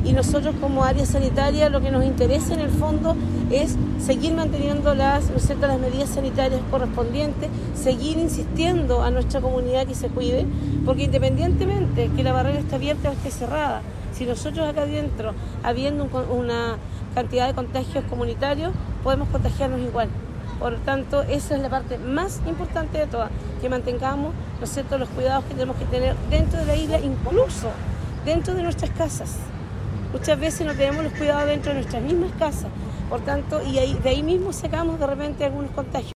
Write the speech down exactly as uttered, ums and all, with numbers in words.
y nosotros como área sanitaria lo que nos interesa en el fondo es seguir manteniendo las, ¿no es cierto?, las medidas sanitarias correspondientes, seguir insistiendo a nuestra comunidad que se cuide, porque independientemente que la barrera esté abierta o esté cerrada, si nosotros acá adentro, habiendo un, una cantidad de contagios comunitarios, podemos contagiarnos igual. Por lo tanto, esa es la parte más importante de todas, que mantengamos, ¿no es cierto?, los cuidados que tenemos que tener dentro de la isla, incluso dentro de nuestras casas. Muchas veces no tenemos los cuidados dentro de nuestras mismas casas, por tanto, y ahí, de ahí mismo sacamos de repente algunos contagios.